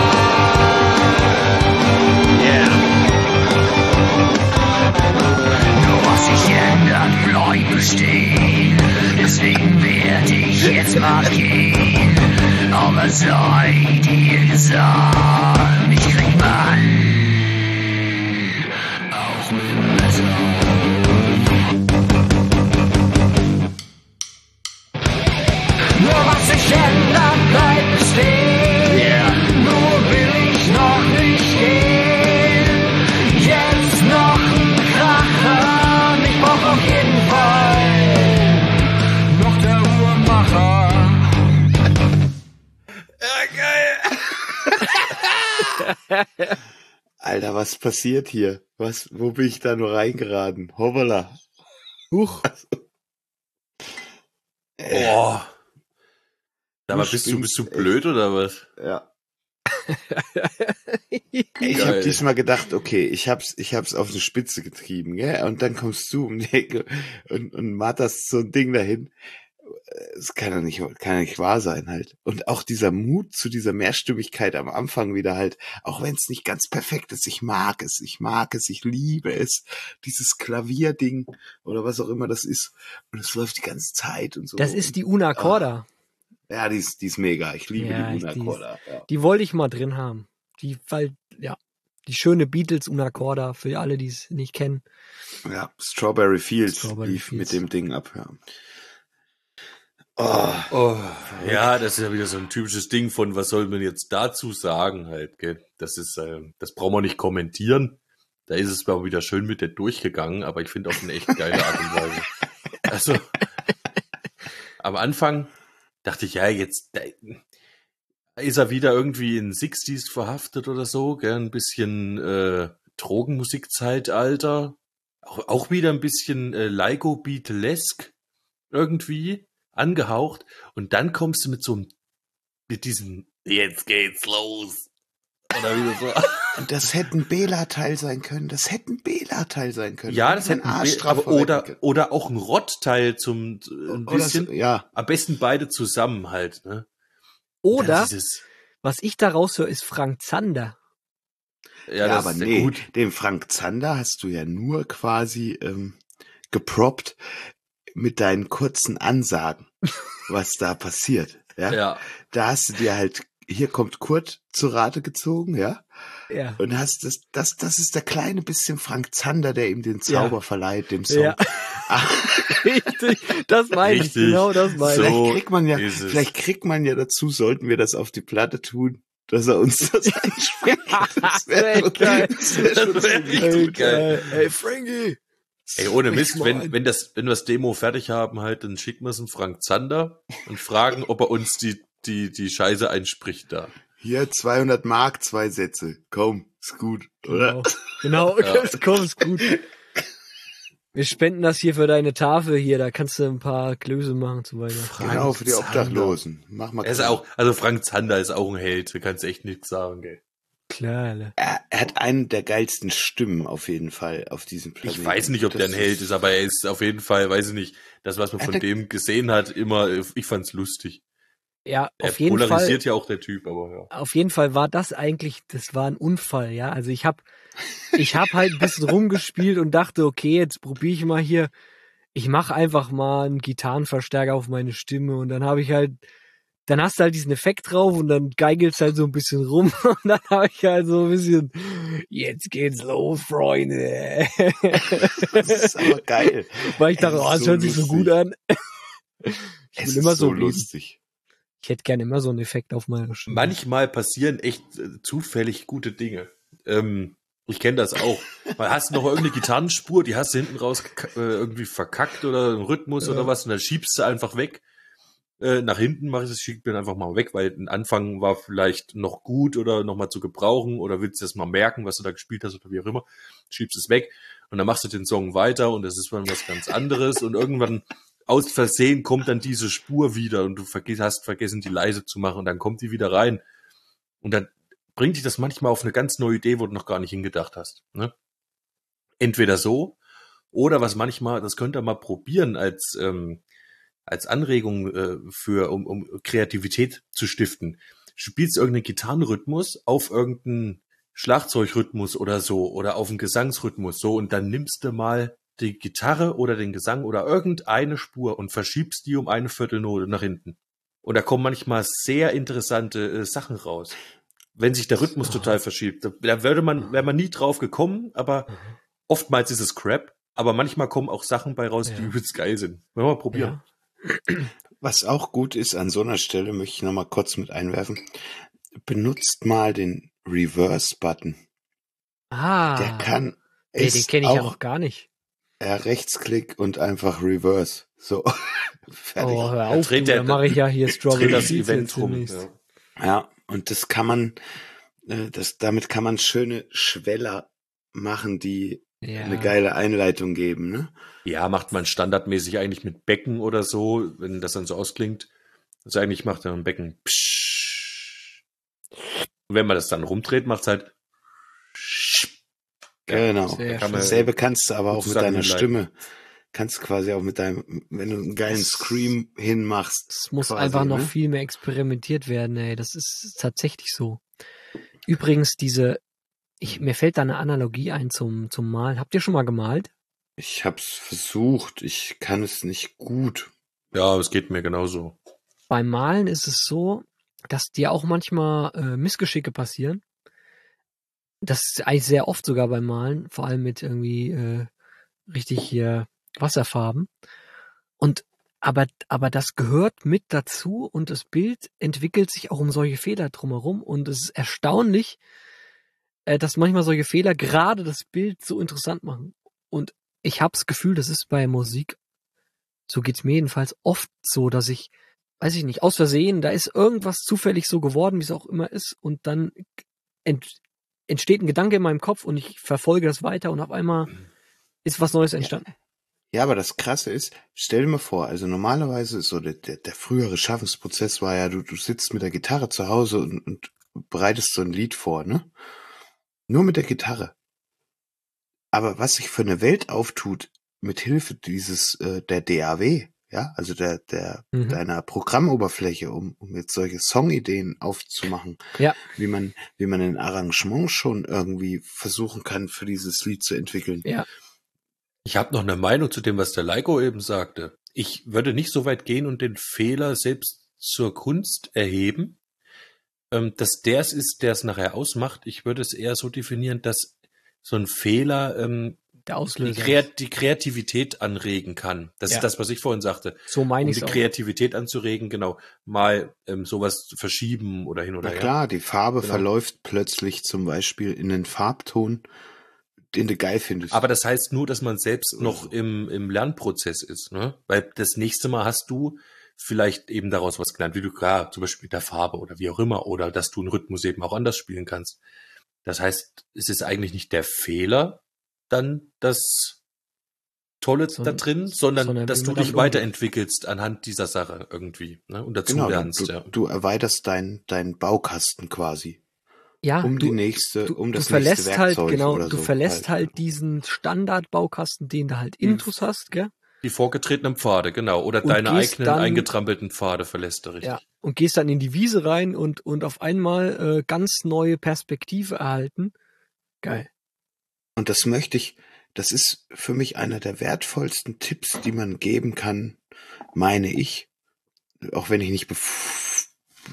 Nur was sich ändert, bleibt bestehen. Deswegen werde ich jetzt mal gehen. Aber seid ihr gesagt, mich kriegt man auch mit dem Messer. Nur was sich ändert, bleibt bestehen. Nur will ich noch nicht gehen. Jetzt noch ein Kracher. Ich brauch auf jeden Fall noch der Uhrmacher. Alter, was passiert hier? Was, wo bin ich da nur reingeraten? Hoppala. Huch. Boah. Aber Du bist du, bist du spinnst blöd oder was? Ja. Ich Geil. habe diesmal gedacht, okay, ich hab's, ich hab's auf eine Spitze getrieben, gell? Und dann kommst du um die Ecke und, und matterst so ein Ding dahin. Es kann ja nicht, kann ja nicht wahr sein halt. Und auch dieser Mut zu dieser Mehrstimmigkeit am Anfang wieder halt, auch wenn es nicht ganz perfekt ist, ich mag es, ich mag es, ich liebe es, dieses Klavierding oder was auch immer das ist. Und es läuft die ganze Zeit und so. Das ist die Una Corda. Ja, die ist, die ist mega. Ich liebe Ja, die ich- Una die ist- Corda. Ja. Die wollte ich mal drin haben. Die, weil, ja, die schöne Beatles Una Corda, für alle, die es nicht kennen. Ja, Strawberry Fields Strawberry lief Fields. mit dem Ding ab, ja. Oh, Oh, ja, das ist ja wieder so ein typisches Ding von, was soll man jetzt dazu sagen halt, gell? Das ist, äh, das brauchen wir nicht kommentieren. Da ist es mal wieder schön mit der durchgegangen, aber ich finde auf eine echt geile Art und Weise. Also, am Anfang dachte ich, ja, jetzt da ist er wieder irgendwie in sechziger verhaftet oder so, gell? Ein bisschen äh, Drogenmusikzeitalter. Auch, auch wieder ein bisschen äh, Lyco Beatlesque irgendwie angehaucht. Und dann kommst du mit so einem, mit diesem Jetzt geht's los. Oder wieder so. und das hätte ein Bela-Teil sein können. Das hätte ein Bela-Teil sein können. Ja, das Ein hätte ein Arsch Be- drauf aber, oder, verwenden können. oder auch ein Rott-Teil zum äh, ein Oder bisschen. so, ja. Am besten beide zusammen halt, ne? Oder, Dann dieses, was ich da raushöre, ist Frank Zander. ja, Ja, das aber ist ja nee, gut. den Frank Zander hast du ja nur quasi ähm, geproppt mit deinen kurzen Ansagen, was da passiert. Ja? Ja. Da hast du dir halt hier kommt Kurt zu Rate gezogen, ja? Ja. Und hast das, das, das ist der kleine bisschen Frank Zander, der ihm den Zauber Ja. verleiht, dem Song. Ja. Richtig, das meine ich, Richtig. genau das meine ich. So Vielleicht kriegt man ja, ist es. vielleicht kriegt man ja dazu, sollten wir das auf die Platte tun, dass er uns das einspricht. Das wär wäre geil. das wär schon Das wär ziemlich richtig gut. geil. Ey, Frankie. Ey, ohne sprich Mist, mal wenn, ein. wenn das, wenn wir das Demo fertig haben, halt, dann schicken wir es an Frank Zander und fragen, ob er uns die, die, die Scheiße einspricht da. Hier zweihundert Mark, zwei Sätze. Komm, ist gut, oder? Genau, genau, Ja. das kommt, ist gut. Wir spenden das hier für deine Tafel hier, da kannst du ein paar Klöße machen zum Beispiel. Genau, für die Zander. Obdachlosen. Mach mal Er ist klar. auch, also Frank Zander ist auch ein Held, du kannst echt nichts sagen, gell. Klar, Alter. Er, er hat einen der geilsten Stimmen auf jeden Fall auf diesem Planeten. Ich weiß nicht, ob der ein Held ist, aber er ist auf jeden Fall, weiß ich nicht, das, was man Ja, von der- dem gesehen hat, immer, ich fand's lustig. Ja, Er auf jeden Fall. polarisiert ja auch der Typ, aber ja. Auf jeden Fall war das eigentlich, das war ein Unfall, ja. Also ich hab, ich hab halt ein bisschen rumgespielt und dachte, okay, jetzt probiere ich mal hier, ich mache einfach mal einen Gitarrenverstärker auf meine Stimme und dann habe ich halt, dann hast du halt diesen Effekt drauf und dann geigelt's halt so ein bisschen rum und dann habe ich halt so ein bisschen, jetzt geht's los, Freunde. Das ist aber geil. Weil ich Es dachte, ist oh, das so hört sich so lustig. gut an. Ich Es will ist immer so so reden. lustig. Ich hätte gerne immer so einen Effekt auf meine Stimme. Manchmal passieren echt äh, zufällig gute Dinge. Ähm, ich kenne das auch. Weil hast du noch irgendeine Gitarrenspur, die hast du hinten raus äh, irgendwie verkackt oder einen Rhythmus Ja. oder was und dann schiebst du einfach weg. Äh, nach hinten mache ich es, schieb mir einfach mal weg, weil ein Anfang war vielleicht noch gut oder noch mal zu gebrauchen oder willst du das mal merken, was du da gespielt hast oder wie auch immer. Schiebst es weg und dann machst du den Song weiter und das ist dann was ganz anderes und irgendwann aus Versehen kommt dann diese Spur wieder und du vergiss, hast vergessen, die leise zu machen und dann kommt die wieder rein. Und dann bringt dich das manchmal auf eine ganz neue Idee, wo du noch gar nicht hingedacht hast. Ne? Entweder so oder was manchmal, das könnt ihr mal probieren als, ähm, als Anregung äh, für, um, um Kreativität zu stiften. Spielst irgendeinen Gitarrenrhythmus auf irgendeinen Schlagzeugrhythmus oder so oder auf einen Gesangsrhythmus so und dann nimmst du mal die Gitarre oder den Gesang oder irgendeine Spur und verschiebst die um eine Viertelnote nach hinten. Und da kommen manchmal sehr interessante äh, Sachen raus. Wenn sich der Rhythmus total verschiebt. Da, da würde man, wäre man nie drauf gekommen, aber oftmals ist es Crap. Aber manchmal kommen auch Sachen bei raus, die Ja. übelst geil sind. Wollen wir mal probieren. Was auch gut ist, an so einer Stelle möchte ich noch mal kurz mit einwerfen. Benutzt mal den Reverse-Button. Ah, Der kann ey, ist den kenne ich ja auch noch gar nicht. ja, Rechtsklick und einfach Reverse. So. Fertig. Oh, hör Da auf, dreht du, der- da mache ich ja hier Dreh Strawberry das Fields Event jetzt rum. demnächst. Ja. Ja, und das kann man, äh, das, damit kann man schöne Schweller machen, die Ja. eine geile Einleitung geben, ne? ja, macht man standardmäßig eigentlich mit Becken oder so, wenn das dann so ausklingt. Also eigentlich macht er ein Becken. Psch. Und wenn man das dann rumdreht, macht's halt. Genau. Sehr kann schön. man- Dasselbe kannst du aber auch mit deiner zusammenleiten. Stimme. Kannst quasi auch mit deinem, wenn du einen geilen Scream hinmachst. Es muss quasi, einfach noch ne? viel mehr experimentiert werden, ey. Das ist tatsächlich so. Übrigens, diese, ich, mir fällt da eine Analogie ein zum, zum Malen. Habt ihr schon mal gemalt? Ich hab's versucht, ich kann es nicht gut. Ja, es geht mir genauso. Beim Malen ist es so, dass dir auch manchmal äh, Missgeschicke passieren. Das ist eigentlich sehr oft sogar beim Malen, vor allem mit irgendwie äh, richtig hier Wasserfarben. Und aber aber das gehört mit dazu und das Bild entwickelt sich auch um solche Fehler drumherum und es ist erstaunlich, äh, dass manchmal solche Fehler gerade das Bild so interessant machen. Und ich habe das Gefühl, das ist bei Musik, so geht's mir jedenfalls oft so, dass ich, weiß ich nicht, aus Versehen, da ist irgendwas zufällig so geworden, wie es auch immer ist, und dann ent, entsteht ein Gedanke in meinem Kopf und ich verfolge das weiter und auf einmal ist was Neues entstanden. Ja, aber das Krasse ist, stell dir mal vor, also normalerweise ist so der, der, der frühere Schaffensprozess war ja, du, du sitzt mit der Gitarre zu Hause und, und bereitest so ein Lied vor, ne? Nur mit der Gitarre. Aber was sich für eine Welt auftut, mit Hilfe dieses, äh, der D A W, ja, also der, der, Mhm. deiner Programmoberfläche, um, um jetzt solche Songideen aufzumachen, Ja. wie man, wie man ein Arrangement schon irgendwie versuchen kann, für dieses Lied zu entwickeln. Ja. Ich habe noch eine Meinung zu dem, was der Leiko eben sagte. Ich würde nicht so weit gehen und den Fehler selbst zur Kunst erheben. ähm, dass der es ist, der es nachher ausmacht. Ich würde es eher so definieren, dass so ein Fehler ähm, Der die, Auslöser. Kreat die Kreativität anregen kann. Das Ja. ist das, was ich vorhin sagte. So meine Um ich die es auch. Kreativität anzuregen, genau, mal ähm, sowas zu verschieben oder hin oder Na her. klar, die Farbe Genau. verläuft plötzlich zum Beispiel in einen Farbton, den du geil findest. Aber das heißt nur, dass man selbst Oder noch so. im, im Lernprozess ist, ne? Weil das nächste Mal hast du vielleicht eben daraus was gelernt, wie du klar, zum Beispiel mit der Farbe oder wie auch immer, oder dass du einen Rhythmus eben auch anders spielen kannst. Das heißt, es ist eigentlich nicht der Fehler, dann das Tolle Son- da drin, sondern, sondern dass wie du man dich damit umgeht. weiterentwickelst anhand dieser Sache irgendwie, ne? Und dazu Genau, du, lernst, du, ja. du erweiterst deinen dein Baukasten quasi. Ja, Um die du, nächste, du, um du das nächste verlässt halt, Werkzeug genau, oder du so. verlässt halt, ja. diesen Standardbaukasten, den du halt Mhm. intus hast, gell? Die vorgetretenen Pfade, genau. Oder Und deine gehst eigenen dann- eingetrampelten Pfade verlässt du, richtig. Ja. Und gehst dann in die Wiese rein und, und auf einmal äh, ganz neue Perspektive erhalten. Geil. Und das möchte ich, das ist für mich einer der wertvollsten Tipps, die man geben kann, meine ich. Auch wenn ich nicht bef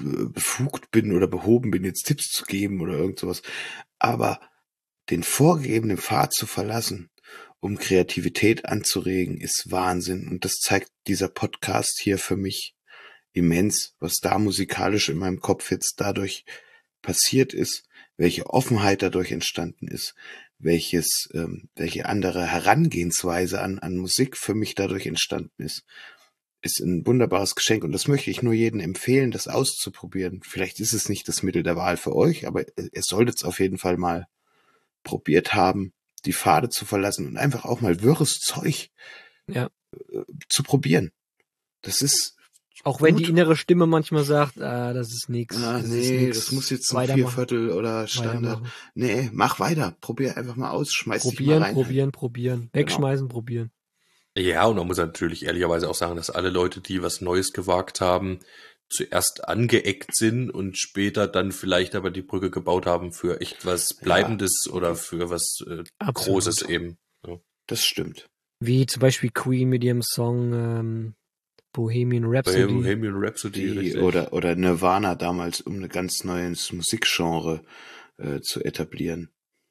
befugt bin oder behoben bin, jetzt Tipps zu geben oder irgend sowas. Aber den vorgegebenen Pfad zu verlassen, um Kreativität anzuregen, ist Wahnsinn. Und das zeigt dieser Podcast hier für mich immens, was da musikalisch in meinem Kopf jetzt dadurch passiert ist, welche Offenheit dadurch entstanden ist, welches, ähm, welche andere Herangehensweise an, an Musik für mich dadurch entstanden ist, ist ein wunderbares Geschenk. Und das möchte ich nur jedem empfehlen, das auszuprobieren. Vielleicht ist es nicht das Mittel der Wahl für euch, aber ihr solltet es auf jeden Fall mal probiert haben, die Pfade zu verlassen und einfach auch mal wirres Zeug Ja. äh, zu probieren. Das ist Auch wenn Gut. die innere Stimme manchmal sagt, ah, das ist nix. Ah, das ist nee, nix. das muss jetzt zum Weitermachen, Vierviertel oder Standard. weitermachen. Nee, mach weiter. Probier einfach mal aus. Schmeiß dich mal Probieren, rein. probieren, probieren. Wegschmeißen, probieren. Ja, und man muss natürlich ehrlicherweise auch sagen, dass alle Leute, die was Neues gewagt haben, zuerst angeeckt sind und später dann vielleicht aber die Brücke gebaut haben für echt was Bleibendes oder für was äh, Absolut. Großes eben. Ja. Das stimmt. Wie zum Beispiel Queen mit ihrem Song ähm, Bohemian Rhapsody. Bohemian Rhapsody, Die, richtig. oder, oder Nirvana damals, um ein ganz neues Musikgenre äh, zu etablieren.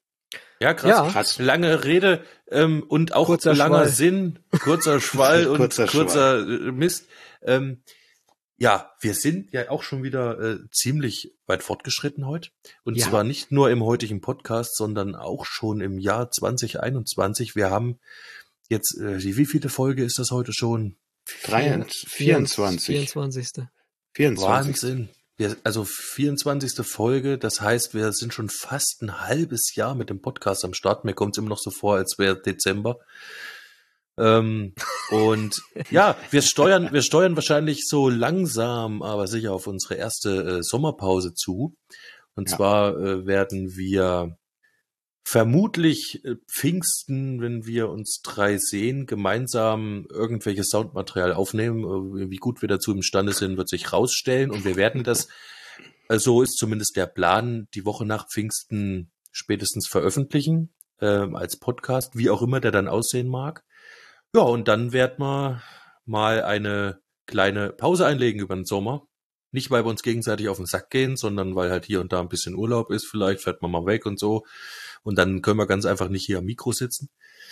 Ja, krass. Ja. Krass. Lange Rede ähm, und auch Kurzer langer Schwall. Sinn, kurzer Schwall und Kurzer kurzer, äh, Mist. Ähm, ja, wir sind ja auch schon wieder äh, ziemlich weit fortgeschritten heute. Und Ja. zwar nicht nur im heutigen Podcast, sondern auch schon im Jahr zwanzig einundzwanzig. Wir haben jetzt, äh, die, wie viele Folge ist das heute schon? dreiundzwanzig, vierundzwanzig. vierundzwanzigste vierundzwanzig. Wahnsinn. Wir, also vierundzwanzigste Folge, das heißt, wir sind schon fast ein halbes Jahr mit dem Podcast am Start. Mir kommt es immer noch so vor, als wäre Dezember. Ähm, und ja, wir steuern, wir steuern wahrscheinlich so langsam, aber sicher auf unsere erste äh, Sommerpause zu. Und Ja. zwar äh, werden wir vermutlich äh, Pfingsten, wenn wir uns drei sehen, gemeinsam irgendwelches Soundmaterial aufnehmen. Äh, Wie gut wir dazu imstande sind, wird sich rausstellen. Und wir werden das, äh, so ist zumindest der Plan, die Woche nach Pfingsten spätestens veröffentlichen, äh, als Podcast, wie auch immer der dann aussehen mag. Ja, und dann werden wir mal eine kleine Pause einlegen über den Sommer. Nicht, weil wir uns gegenseitig auf den Sack gehen, sondern weil halt hier und da ein bisschen Urlaub ist. Vielleicht fährt man mal weg und so. Und dann können wir ganz einfach nicht hier am Mikro sitzen.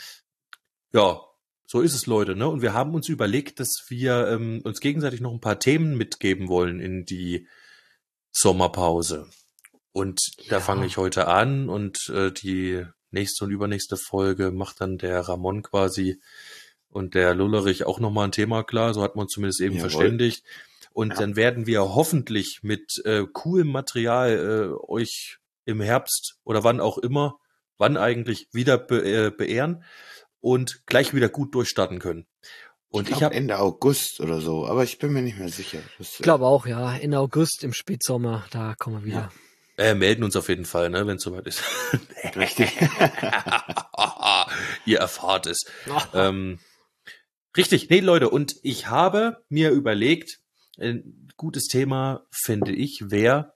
Ja, so ist es, Leute, ne? Und wir haben uns überlegt, dass wir ähm, uns gegenseitig noch ein paar Themen mitgeben wollen in die Sommerpause. Und da Ja. fange ich heute an und äh, die nächste und übernächste Folge macht dann der Ramon quasi und der Lullerich auch nochmal ein Thema klar. So hat man uns zumindest eben Jawohl. verständigt. Und Ja. dann werden wir hoffentlich mit äh, coolem Material äh, euch im Herbst oder wann auch immer, wann eigentlich wieder be äh, beehren und gleich wieder gut durchstarten können. Und ich ich glaube habe Ende August oder so, aber ich bin mir nicht mehr sicher. Das, Ich glaube auch, ja. Ende August im Spätsommer, da kommen wir wieder. äh, melden uns auf jeden Fall, ne, wenn es soweit ist. richtig. Ihr erfahrt es. ähm, richtig, nee, Leute, und ich habe mir überlegt, ein gutes Thema, finde ich, wäre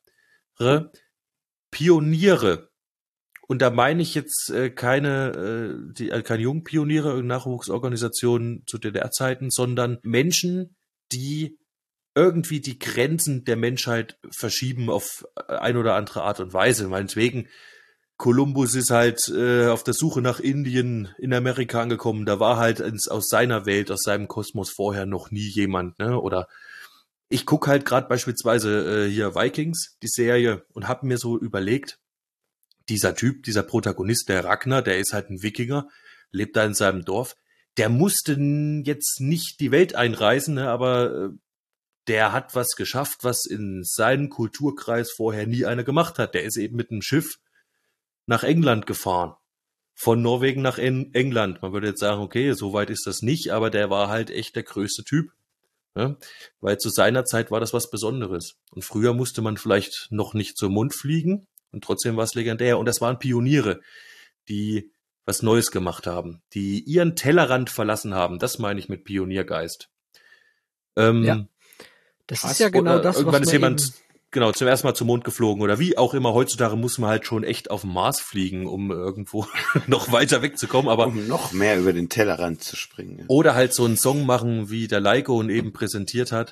Pioniere. Und da meine ich jetzt äh, keine, äh, die, äh, keine Jungpioniere, Nachwuchsorganisationen zu D D R-Zeiten, sondern Menschen, die irgendwie die Grenzen der Menschheit verschieben auf ein oder andere Art und Weise. Meinetwegen, Kolumbus ist halt äh, auf der Suche nach Indien in Amerika angekommen. Da war halt ins, aus seiner Welt, aus seinem Kosmos vorher noch nie jemand, ne? Oder ich gucke halt gerade beispielsweise äh, hier Vikings, die Serie, und habe mir so überlegt, dieser Typ, dieser Protagonist, der Ragnar, der ist halt ein Wikinger, lebt da in seinem Dorf. Der musste jetzt nicht die Welt einreisen, ne, aber äh, der hat was geschafft, was in seinem Kulturkreis vorher nie einer gemacht hat. Der ist eben mit einem Schiff nach England gefahren. Von Norwegen nach en- England. Man würde jetzt sagen, okay, so weit ist das nicht, aber der war halt echt der größte Typ. Ja? Weil zu seiner Zeit war das was Besonderes. Und früher musste man vielleicht noch nicht zum Mond fliegen und trotzdem war es legendär. Und das waren Pioniere, die was Neues gemacht haben, die ihren Tellerrand verlassen haben. Das meine ich mit Pioniergeist. Ähm, Ja. Das krass, ist ja genau oder das, was irgendwann man ist jemand eben, genau zum ersten Mal zum Mond geflogen oder wie auch immer. Heutzutage muss man halt schon echt auf den Mars fliegen, um irgendwo noch weiter wegzukommen. Aber Um noch mehr über den Tellerrand zu springen. oder halt so einen Song machen, wie der Leiko ihn eben präsentiert hat.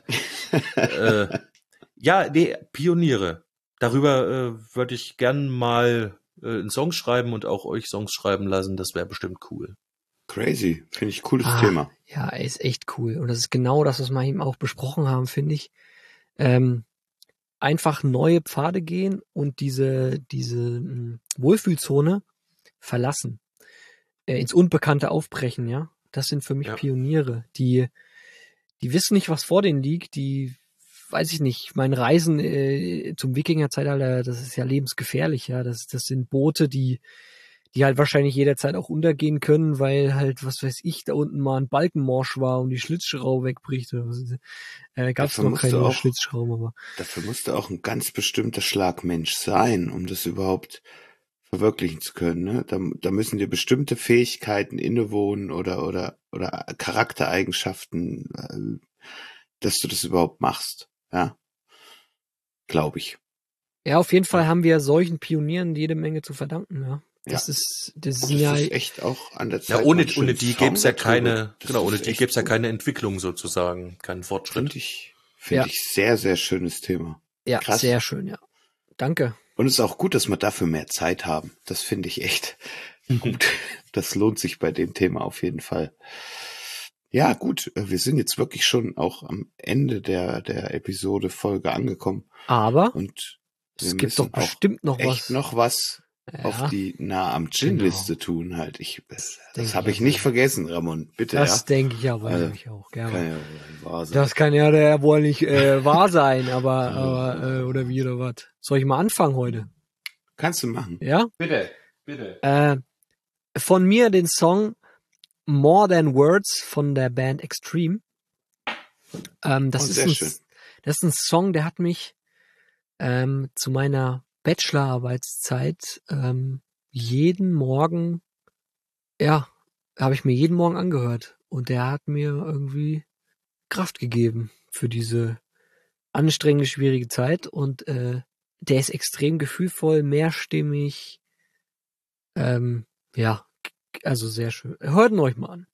äh, ja, nee, Pioniere. Darüber äh, würde ich gern mal äh, einen Song schreiben und auch euch Songs schreiben lassen. Das wäre bestimmt cool. Crazy. Finde ich cooles Ah, Thema. ja, er ist echt cool. Und das ist genau das, was wir eben auch besprochen haben, finde ich. Ähm, einfach neue Pfade gehen und diese, diese mh, Wohlfühlzone verlassen. Äh, ins Unbekannte aufbrechen, ja. Das sind für mich Ja. Pioniere, die, die wissen nicht, was vor denen liegt, die, weiß ich nicht, mein Reisen äh, zum Wikingerzeitalter, das ist ja lebensgefährlich, ja. Das, das sind Boote, die, die halt wahrscheinlich jederzeit auch untergehen können, weil halt, was weiß ich, da unten mal ein Balkenmorsch war und die Schlitzschraube wegbricht. Oder was. Äh, gab es Dafür noch musst du keine auch- Schlitzschrauben, aber Dafür musste auch ein ganz bestimmter Schlag Mensch sein, um das überhaupt verwirklichen zu können. Ne? Da, da müssen dir bestimmte Fähigkeiten innewohnen oder oder oder Charaktereigenschaften, äh, dass du das überhaupt machst. Ja, glaube ich. ja, auf jeden Fall haben wir solchen Pionieren jede Menge zu verdanken, ja. Das Ja. ist, das Das sind ja, ist echt auch an der Ja, Zeit. ohne, mal einen schönen ohne die Song gäbe es ja darüber. keine, Das genau, ist ohne die echt gäbe es ja gut. keine Entwicklung sozusagen, keinen Fortschritt. Finde ich, finde Ja. ich sehr, sehr schönes Thema. ja, krass. sehr schön, ja. Danke. Und es ist auch gut, dass wir dafür mehr Zeit haben. Das finde ich echt gut. Das lohnt sich bei dem Thema auf jeden Fall. Ja, gut. Wir sind jetzt wirklich schon auch am Ende der, der Episode Folge angekommen. Aber Und wir es gibt doch müssen auch bestimmt noch echt was. noch was Ja, auf die nah am Gin-Liste Genau. tun halt. Ich, das denke das habe ich ich nicht auch. vergessen, Ramon. Bitte, Das ja. denke ich aber Also, nämlich auch gerne. Kann ja wohl nicht wahr sein. Das kann ja der wohl nicht äh, wahr sein, aber, aber äh, oder wie oder was. Soll ich mal anfangen heute? Kannst du machen. Ja? Bitte, bitte. Äh, von mir den Song More Than Words von der Band Extreme. Ähm, das, Oh, ist sehr ein, schön. das ist ein Song, der hat mich ähm, zu meiner Bachelorarbeitszeit ähm, jeden Morgen, ja, habe ich mir jeden Morgen angehört. Und der hat mir irgendwie Kraft gegeben für diese anstrengende, schwierige Zeit. Und äh, der ist extrem gefühlvoll, mehrstimmig. Ähm, ja, also sehr schön. Hört ihn euch mal an.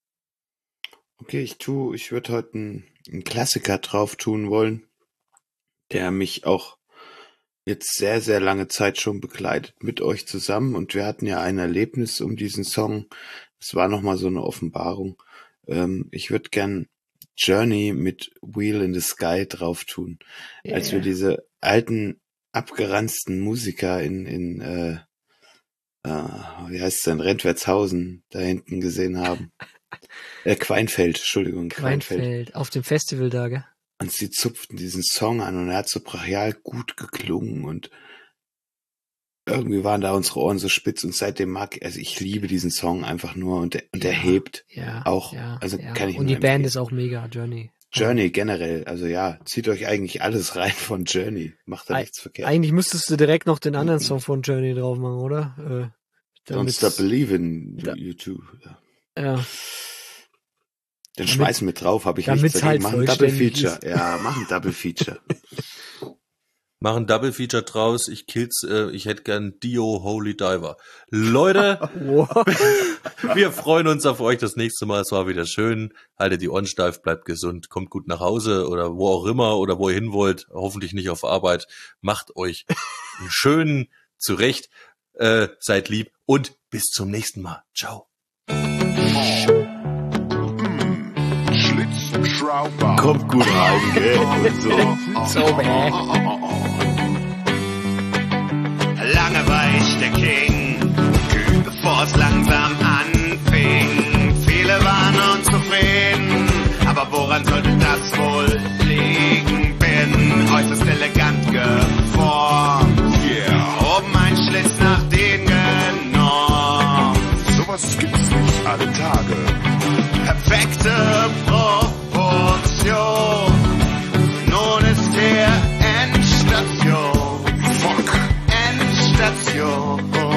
Okay, ich tu, ich würde heute einen, einen Klassiker drauf tun wollen, der mich auch jetzt sehr, sehr lange Zeit schon begleitet mit euch zusammen. Und wir hatten ja ein Erlebnis um diesen Song. Es war nochmal so eine Offenbarung. Ähm, ich würde gern Journey mit Wheel in the Sky drauf tun. Yeah. Als wir diese alten, abgeranzten Musiker in, in äh, äh, wie heißt es denn, Rentwertshausen da hinten gesehen haben. Äh, Queinfeld, Entschuldigung, Queinfeld. Queinfeld, auf dem Festival da, gell? Und sie zupften diesen Song an und er hat so brachial gut geklungen und irgendwie waren da unsere Ohren so spitz und seitdem mag ich, also ich liebe diesen Song einfach nur und der, und der Ja, hebt Ja, auch, ja, also ja. kann ich Und nur die Band empfehlen. ist auch mega, Journey. Journey generell, also ja, zieht euch eigentlich alles rein von Journey, macht da Ei- nichts verkehrt. Eigentlich müsstest du direkt noch den anderen Song von Journey drauf machen, oder? Äh, Don't damit's- Stop Believin' Da- You Too. Ja. Ja, Den Damit- schmeißen wir drauf, habe ich damit's nichts dagegen. halt Machen Double vollständig Feature. ist. Ja, machen Double Feature. machen Double Feature draus. Ich kill's, äh, ich hätte gern Dio Holy Diver. Leute, wir freuen uns auf euch das nächste Mal. Es war wieder schön. Haltet die Ohren steif, bleibt gesund, kommt gut nach Hause oder wo auch immer oder wo ihr hin wollt. Hoffentlich nicht auf Arbeit. Macht euch einen schönen zurecht. Äh, seid lieb und bis zum nächsten Mal. Ciao. Schlitzschrauber. Kommt gut rein, gell? Und so. So bäh. Lange war ich der King, bevor es langsam anfing. Viele waren unzufrieden, aber woran sollte das wohl liegen? Bin äußerst elegant geformt, yeah. Oben ein Schlitz nach den genommen. Sowas gibt's nicht alle Tage. Perfekte Proportion. Nun ist hier Endstation. Fuck. Endstation.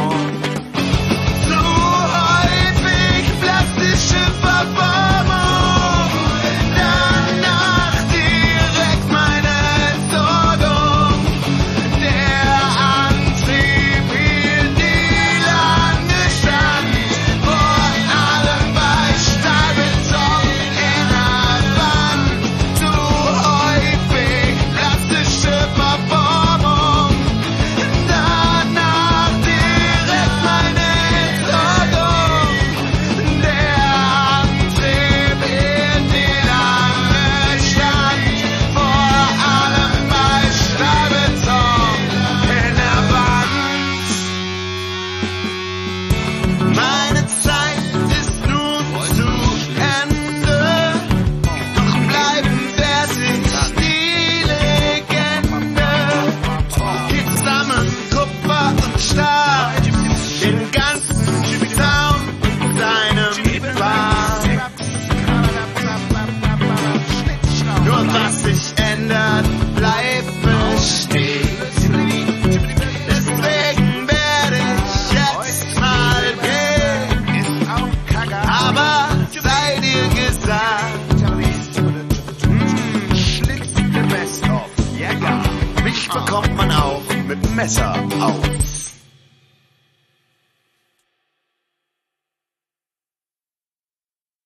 Zu häufig plastische Verformung. Danach direkt meine Entsorgung. Der Antrieb hielt nie lange stand. Vor allem bei Stahlbeton in der Wand. Zu häufig plastische Verformung. Danach direkt meine Entsorgung. Der Antrieb hielt nie lange stand. Vor allem bei Stahlbeton in der Wand. Meine Zeit ist nun zu Ende. Doch bleiben werde ich die Legende. Die zusammen Kupfer und Stahl. Den ganzen Zaun in seinem Bad. Nur was sich ändert, bleibt bestehen. Deswegen werde ich jetzt mal gehen. Aber sei dir gesagt, Schlitz the best of. Ja, ja. Mich bekommt man auch mit Messer auf.